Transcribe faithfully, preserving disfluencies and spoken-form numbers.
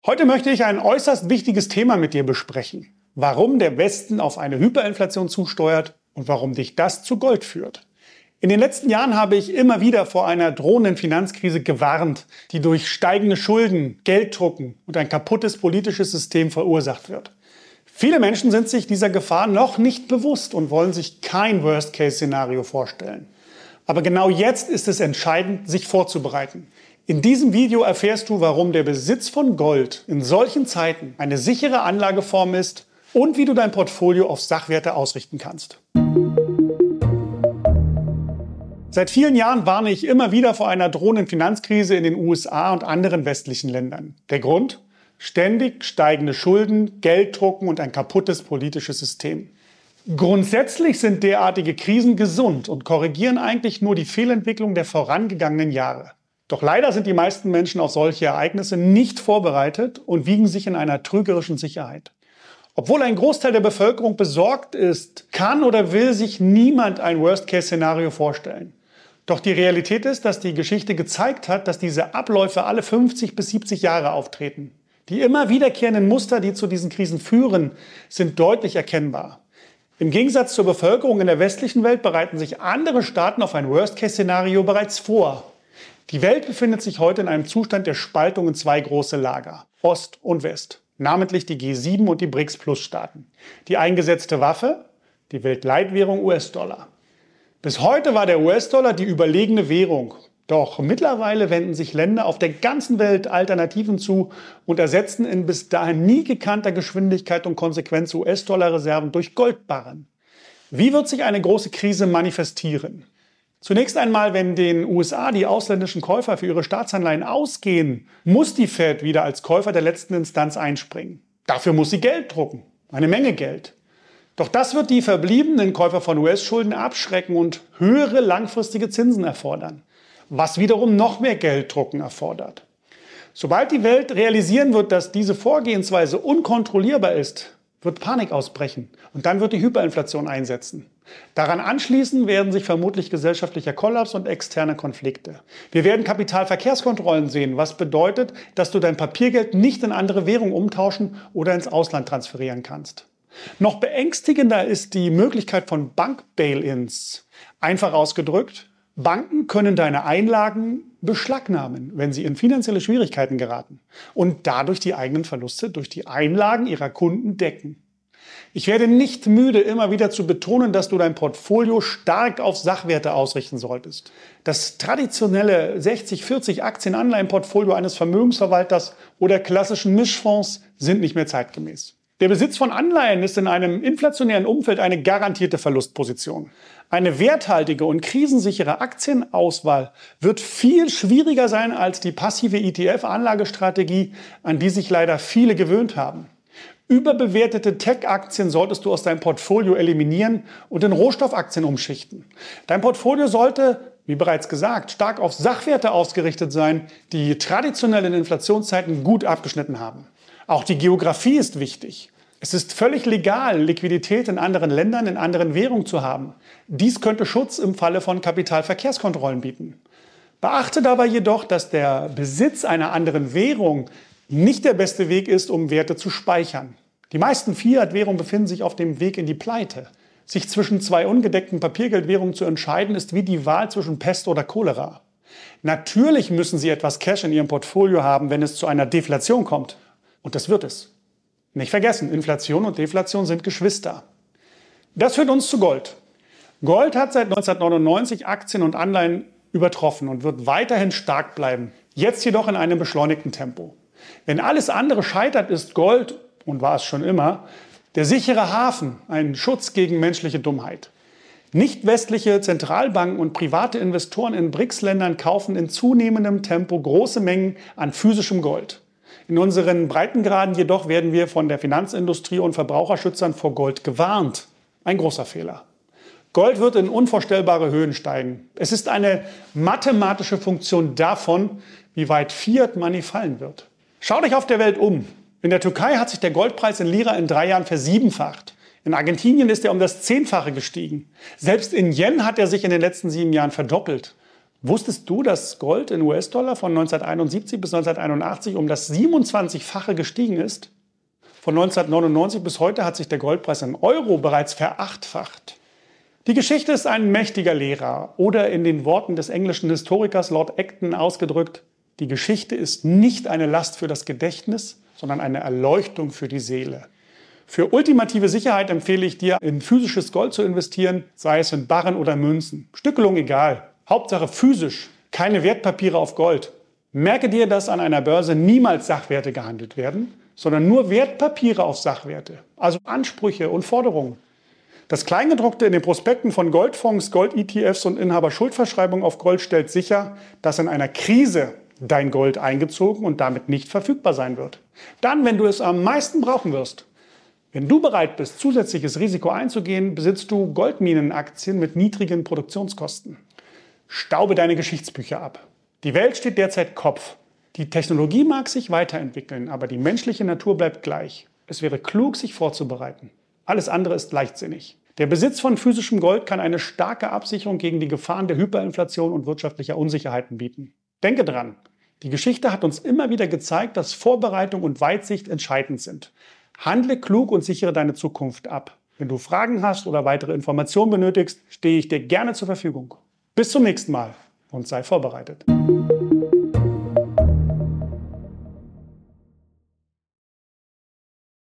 Heute möchte ich ein äußerst wichtiges Thema mit dir besprechen. Warum der Westen auf eine Hyperinflation zusteuert und warum dich das zu Gold führt. In den letzten Jahren habe ich immer wieder vor einer drohenden Finanzkrise gewarnt, die durch steigende Schulden, Gelddrucken und ein kaputtes politisches System verursacht wird. Viele Menschen sind sich dieser Gefahr noch nicht bewusst und wollen sich kein Worst-Case-Szenario vorstellen. Aber genau jetzt ist es entscheidend, sich vorzubereiten. In diesem Video erfährst du, warum der Besitz von Gold in solchen Zeiten eine sichere Anlageform ist und wie du dein Portfolio auf Sachwerte ausrichten kannst. Seit vielen Jahren warne ich immer wieder vor einer drohenden Finanzkrise in den U S A und anderen westlichen Ländern. Der Grund? Ständig steigende Schulden, Gelddrucken und ein kaputtes politisches System. Grundsätzlich sind derartige Krisen gesund und korrigieren eigentlich nur die Fehlentwicklung der vorangegangenen Jahre. Doch leider sind die meisten Menschen auf solche Ereignisse nicht vorbereitet und wiegen sich in einer trügerischen Sicherheit. Obwohl ein Großteil der Bevölkerung besorgt ist, kann oder will sich niemand ein Worst-Case-Szenario vorstellen. Doch die Realität ist, dass die Geschichte gezeigt hat, dass diese Abläufe alle fünfzig bis siebzig Jahre auftreten. Die immer wiederkehrenden Muster, die zu diesen Krisen führen, sind deutlich erkennbar. Im Gegensatz zur Bevölkerung in der westlichen Welt bereiten sich andere Staaten auf ein Worst-Case-Szenario bereits vor. Die Welt befindet sich heute in einem Zustand der Spaltung in zwei große Lager, Ost und West, namentlich die G sieben und die BRICS-Plus-Staaten. Die eingesetzte Waffe, die Weltleitwährung U S-Dollar. Bis heute war der U S-Dollar die überlegene Währung. Doch mittlerweile wenden sich Länder auf der ganzen Welt Alternativen zu und ersetzen in bis dahin nie gekannter Geschwindigkeit und Konsequenz U S-Dollar-Reserven durch Goldbarren. Wie wird sich eine große Krise manifestieren? Zunächst einmal, wenn den U S A die ausländischen Käufer für ihre Staatsanleihen ausgehen, muss die Fed wieder als Käufer der letzten Instanz einspringen. Dafür muss sie Geld drucken, eine Menge Geld. Doch das wird die verbliebenen Käufer von U S-Schulden abschrecken und höhere langfristige Zinsen erfordern, was wiederum noch mehr Gelddrucken erfordert. Sobald die Welt realisieren wird, dass diese Vorgehensweise unkontrollierbar ist, wird Panik ausbrechen und dann wird die Hyperinflation einsetzen. Daran anschließend werden sich vermutlich gesellschaftlicher Kollaps und externe Konflikte. Wir werden Kapitalverkehrskontrollen sehen, was bedeutet, dass du dein Papiergeld nicht in andere Währungen umtauschen oder ins Ausland transferieren kannst. Noch beängstigender ist die Möglichkeit von Bank-Bail-ins. Einfach ausgedrückt, Banken können deine Einlagen beschlagnahmen, wenn sie in finanzielle Schwierigkeiten geraten und dadurch die eigenen Verluste durch die Einlagen ihrer Kunden decken. Ich werde nicht müde, immer wieder zu betonen, dass du dein Portfolio stark auf Sachwerte ausrichten solltest. Das traditionelle sechzig vierzig Aktien-Anleihen-Portfolio eines Vermögensverwalters oder klassischen Mischfonds sind nicht mehr zeitgemäß. Der Besitz von Anleihen ist in einem inflationären Umfeld eine garantierte Verlustposition. Eine werthaltige und krisensichere Aktienauswahl wird viel schwieriger sein als die passive E T F-Anlagestrategie, an die sich leider viele gewöhnt haben. Überbewertete Tech-Aktien solltest du aus deinem Portfolio eliminieren und in Rohstoffaktien umschichten. Dein Portfolio sollte, wie bereits gesagt, stark auf Sachwerte ausgerichtet sein, die traditionell in Inflationszeiten gut abgeschnitten haben. Auch die Geografie ist wichtig. Es ist völlig legal, Liquidität in anderen Ländern, in anderen Währungen zu haben. Dies könnte Schutz im Falle von Kapitalverkehrskontrollen bieten. Beachte dabei jedoch, dass der Besitz einer anderen Währung nicht der beste Weg ist, um Werte zu speichern. Die meisten Fiat-Währungen befinden sich auf dem Weg in die Pleite. Sich zwischen zwei ungedeckten Papiergeldwährungen zu entscheiden, ist wie die Wahl zwischen Pest oder Cholera. Natürlich müssen Sie etwas Cash in Ihrem Portfolio haben, wenn es zu einer Deflation kommt. Und das wird es. Nicht vergessen, Inflation und Deflation sind Geschwister. Das führt uns zu Gold. Gold hat seit neunzehnhundertneunundneunzig Aktien und Anleihen übertroffen und wird weiterhin stark bleiben. Jetzt jedoch in einem beschleunigten Tempo. Wenn alles andere scheitert, ist Gold, und war es schon immer, der sichere Hafen, ein Schutz gegen menschliche Dummheit. Nicht westliche Zentralbanken und private Investoren in BRICS-Ländern kaufen in zunehmendem Tempo große Mengen an physischem Gold. In unseren Breitengraden jedoch werden wir von der Finanzindustrie und Verbraucherschützern vor Gold gewarnt. Ein großer Fehler. Gold wird in unvorstellbare Höhen steigen. Es ist eine mathematische Funktion davon, wie weit Fiat Money fallen wird. Schau dich auf der Welt um. In der Türkei hat sich der Goldpreis in Lira in drei Jahren versiebenfacht. In Argentinien ist er um das Zehnfache gestiegen. Selbst in Yen hat er sich in den letzten sieben Jahren verdoppelt. Wusstest du, dass Gold in U S-Dollar von neunzehnhunderteinundsiebzig bis neunzehnhunderteinundachtzig um das siebenundzwanzigfache gestiegen ist? Von neunzehnhundertneunundneunzig bis heute hat sich der Goldpreis in Euro bereits verachtfacht. Die Geschichte ist ein mächtiger Lehrer oder in den Worten des englischen Historikers Lord Acton ausgedrückt, die Geschichte ist nicht eine Last für das Gedächtnis, sondern eine Erleuchtung für die Seele. Für ultimative Sicherheit empfehle ich dir, in physisches Gold zu investieren, sei es in Barren oder Münzen. Stückelung egal. Hauptsache physisch, keine Wertpapiere auf Gold. Merke dir, dass an einer Börse niemals Sachwerte gehandelt werden, sondern nur Wertpapiere auf Sachwerte, also Ansprüche und Forderungen. Das Kleingedruckte in den Prospekten von Goldfonds, Gold-E T Fs und Inhaberschuldverschreibungen auf Gold stellt sicher, dass in einer Krise dein Gold eingezogen und damit nicht verfügbar sein wird. Dann, wenn du es am meisten brauchen wirst. Wenn du bereit bist, zusätzliches Risiko einzugehen, besitzt du Goldminenaktien mit niedrigen Produktionskosten. Staube deine Geschichtsbücher ab. Die Welt steht derzeit Kopf. Die Technologie mag sich weiterentwickeln, aber die menschliche Natur bleibt gleich. Es wäre klug, sich vorzubereiten. Alles andere ist leichtsinnig. Der Besitz von physischem Gold kann eine starke Absicherung gegen die Gefahren der Hyperinflation und wirtschaftlicher Unsicherheiten bieten. Denke dran, die Geschichte hat uns immer wieder gezeigt, dass Vorbereitung und Weitsicht entscheidend sind. Handle klug und sichere deine Zukunft ab. Wenn du Fragen hast oder weitere Informationen benötigst, stehe ich dir gerne zur Verfügung. Bis zum nächsten Mal und sei vorbereitet.